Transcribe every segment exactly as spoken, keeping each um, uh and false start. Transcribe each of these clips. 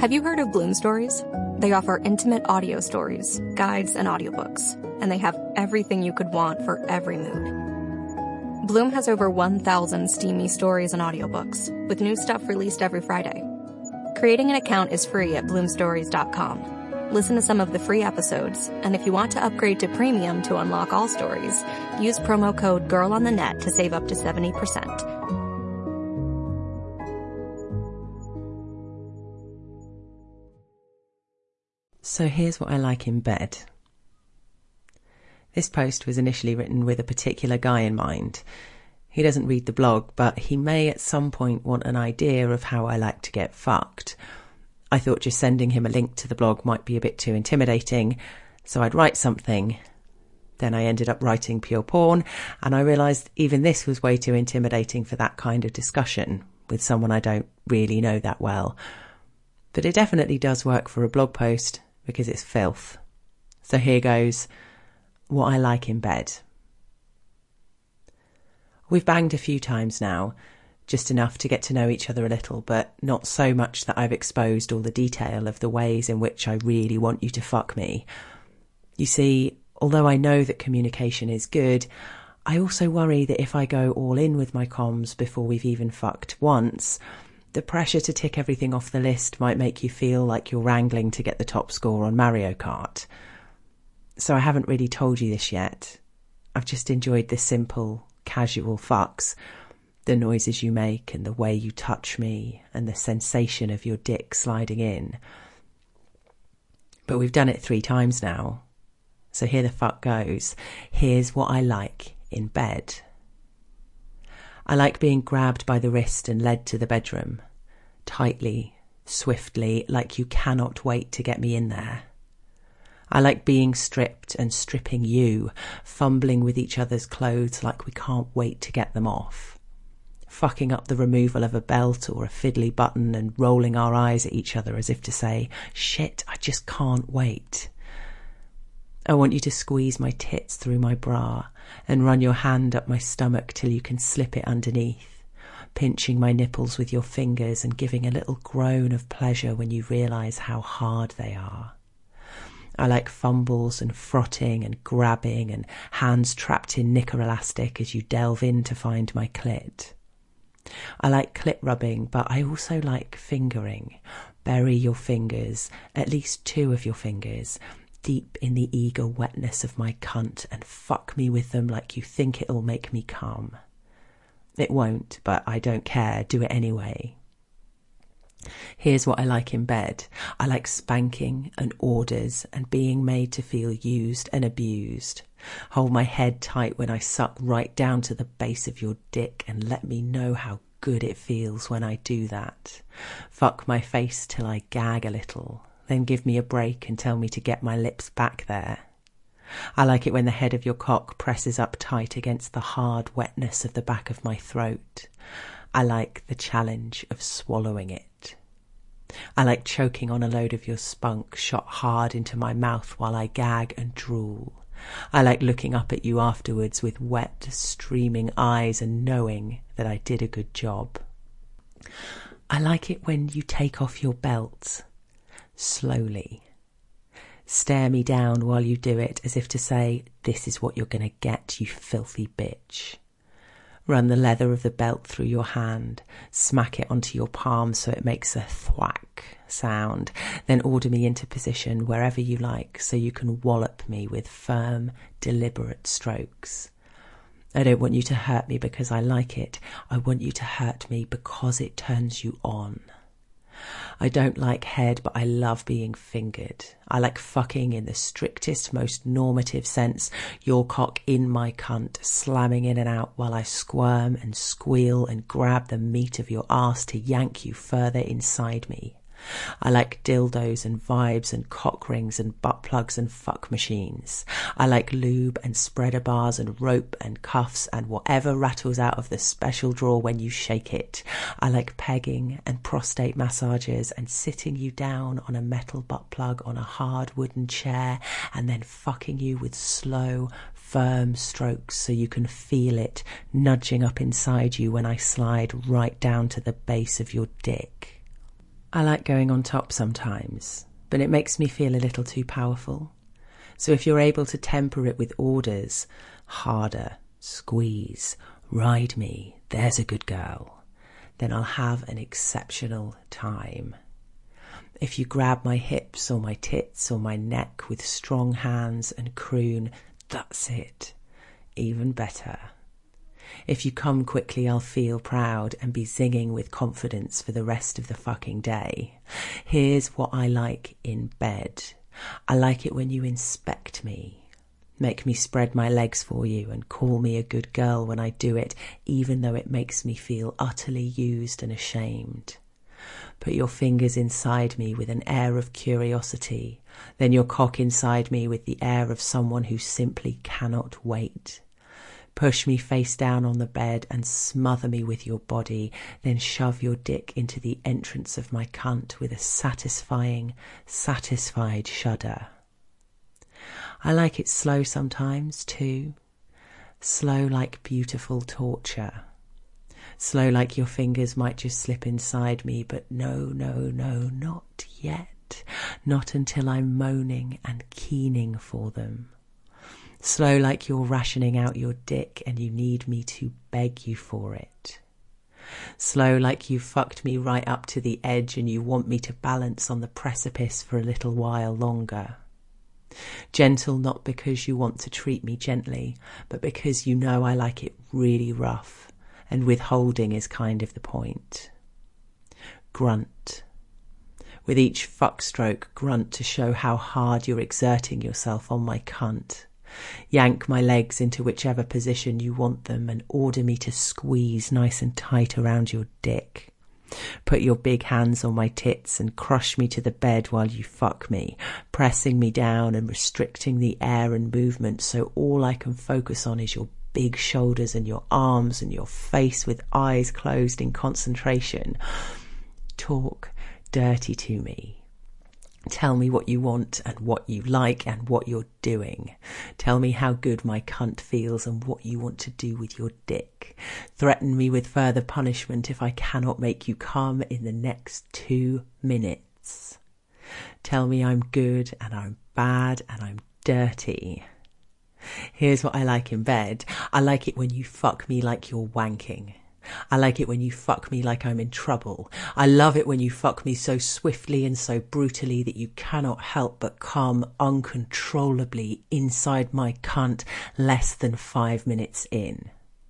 Have you heard of Bloom Stories? They offer intimate audio stories, guides, and audiobooks, and they have everything you could want for every mood. Bloom has over one thousand steamy stories and audiobooks, with new stuff released every Friday. Creating an account is free at bloom stories dot com. Listen to some of the free episodes, and if you want to upgrade to premium to unlock all stories, use promo code GIRLONTHENET to save up to seventy percent. So here's what I like in bed. This post was initially written with a particular guy in mind. He doesn't read the blog, but he may at some point want an idea of how I like to get fucked. I thought just sending him a link to the blog might be a bit too intimidating, so I'd write something. Then I ended up writing pure porn, and I realised even this was way too intimidating for that kind of discussion with someone I don't really know that well. But it definitely does work for a blog post, because it's filth. So here goes what I like in bed. We've banged a few times now, just enough to get to know each other a little, but not so much that I've exposed all the detail of the ways in which I really want you to fuck me. You see, although I know that communication is good, I also worry that if I go all in with my comms before we've even fucked once, the pressure to tick everything off the list might make you feel like you're wrangling to get the top score on Mario Kart. So I haven't really told you this yet. I've just enjoyed the simple, casual fucks, the noises you make and the way you touch me and the sensation of your dick sliding in. But we've done it three times now, so here the fuck goes. Here's what I like in bed. I like being grabbed by the wrist and led to the bedroom, tightly, swiftly, like you cannot wait to get me in there. I like being stripped and stripping you, fumbling with each other's clothes like we can't wait to get them off, fucking up the removal of a belt or a fiddly button and rolling our eyes at each other as if to say, shit, I just can't wait. I want you to squeeze my tits through my bra and run your hand up my stomach till you can slip it underneath, pinching my nipples with your fingers and giving a little groan of pleasure when you realise how hard they are. I like fumbles and frotting and grabbing and hands trapped in knicker elastic as you delve in to find my clit. I like clit rubbing, but I also like fingering. Bury your fingers, at least two of your fingers, deep in the eager wetness of my cunt and fuck me with them like you think it'll make me come. It won't, but I don't care. Do it anyway. Here's what I like in bed. I like spanking and orders and being made to feel used and abused. Hold my head tight when I suck right down to the base of your dick and let me know how good it feels when I do that. Fuck my face till I gag a little. Then give me a break and tell me to get my lips back there. I like it when the head of your cock presses up tight against the hard wetness of the back of my throat. I like the challenge of swallowing it. I like choking on a load of your spunk shot hard into my mouth while I gag and drool. I like looking up at you afterwards with wet, streaming eyes and knowing that I did a good job. I like it when you take off your belt. Slowly. Stare me down while you do it as if to say, this is what you're going to get, you filthy bitch. Run the leather of the belt through your hand, smack it onto your palm so it makes a thwack sound, then order me into position wherever you like so you can wallop me with firm, deliberate strokes. I don't want you to hurt me because I like it. I want you to hurt me because it turns you on. I don't like head, but I love being fingered. I like fucking in the strictest, most normative sense, your cock in my cunt, slamming in and out while I squirm and squeal and grab the meat of your arse to yank you further inside me. I like dildos and vibes and cock rings and butt plugs and fuck machines. I like lube and spreader bars and rope and cuffs and whatever rattles out of the special drawer when you shake it. I like pegging and prostate massages and sitting you down on a metal butt plug on a hard wooden chair and then fucking you with slow, firm strokes so you can feel it nudging up inside you when I slide right down to the base of your dick. I like going on top sometimes, but it makes me feel a little too powerful. So if you're able to temper it with orders, harder, squeeze, ride me, there's a good girl, then I'll have an exceptional time. If you grab my hips or my tits or my neck with strong hands and croon, that's it, even better. If you come quickly, I'll feel proud and be zinging with confidence for the rest of the fucking day. Here's what I like in bed. I like it when you inspect me. Make me spread my legs for you and call me a good girl when I do it, even though it makes me feel utterly used and ashamed. Put your fingers inside me with an air of curiosity, then your cock inside me with the air of someone who simply cannot wait. Push me face down on the bed and smother me with your body, then shove your dick into the entrance of my cunt with a satisfying, satisfied shudder. I like it slow sometimes too, slow like beautiful torture. Slow like your fingers might just slip inside me, but no, no, no, not yet. Not until I'm moaning and keening for them. Slow like you're rationing out your dick and you need me to beg you for it. Slow like you fucked me right up to the edge and you want me to balance on the precipice for a little while longer. Gentle not because you want to treat me gently, but because you know I like it really rough. And withholding is kind of the point. Grunt. With each fuck stroke, grunt to show how hard you're exerting yourself on my cunt. Yank my legs into whichever position you want them and order me to squeeze nice and tight around your dick. Put your big hands on my tits and crush me to the bed while you fuck me, pressing me down and restricting the air and movement so all I can focus on is your big shoulders and your arms and your face with eyes closed in concentration. Talk dirty to me. Tell me what you want and what you like and what you're doing. Tell me how good my cunt feels and what you want to do with your dick. Threaten me with further punishment if I cannot make you come in the next two minutes. Tell me I'm good and I'm bad and I'm dirty. Here's what I like in bed. I like it when you fuck me like you're wanking. I like it when you fuck me like I'm in trouble. I love it when you fuck me so swiftly and so brutally that you cannot help but come uncontrollably inside my cunt less than five minutes in.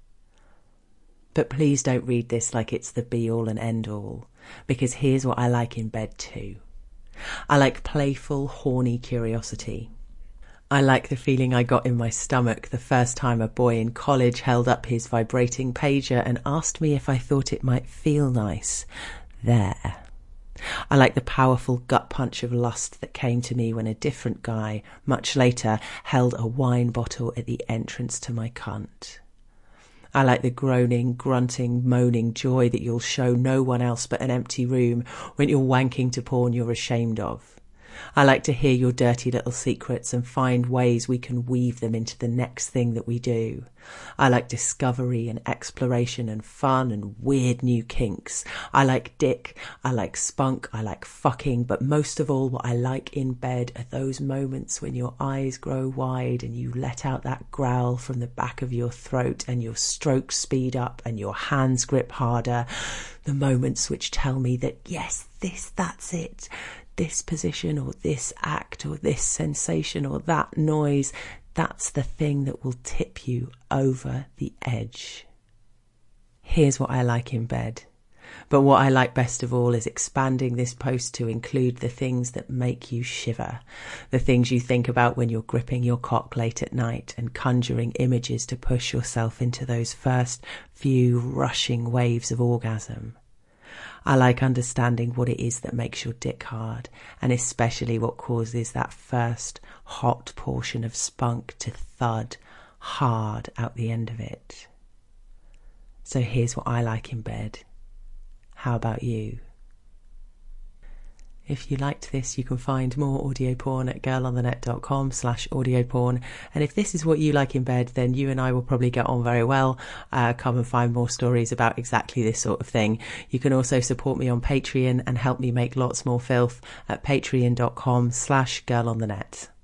But please don't read this like it's the be-all and end-all, because here's what I like in bed too. I like playful, horny curiosity. I like the feeling I got in my stomach the first time a boy in college held up his vibrating pager and asked me if I thought it might feel nice there. I like the powerful gut punch of lust that came to me when a different guy, much later, held a wine bottle at the entrance to my cunt. I like the groaning, grunting, moaning joy that you'll show no one else but an empty room when you're wanking to porn you're ashamed of. I like to hear your dirty little secrets and find ways we can weave them into the next thing that we do. I like discovery and exploration and fun and weird new kinks. I like dick, I like spunk, I like fucking, but most of all what I like in bed are those moments when your eyes grow wide and you let out that growl from the back of your throat and your strokes speed up and your hands grip harder. The moments which tell me that yes, this, that's it. This position or this act or this sensation or that noise, that's the thing that will tip you over the edge. Here's what I like in bed. But what I like best of all is expanding this post to include the things that make you shiver, the things you think about when you're gripping your cock late at night and conjuring images to push yourself into those first few rushing waves of orgasm. I like understanding what it is that makes your dick hard, and especially what causes that first hot portion of spunk to thud hard out the end of it. So here's what I like in bed. How about you? If you liked this, you can find more audio porn at girlonthenet.com slash audio porn. And if this is what you like in bed, then you and I will probably get on very well. Uh, come and find more stories about exactly this sort of thing. You can also support me on Patreon and help me make lots more filth at patreon.com slash girlonthenet.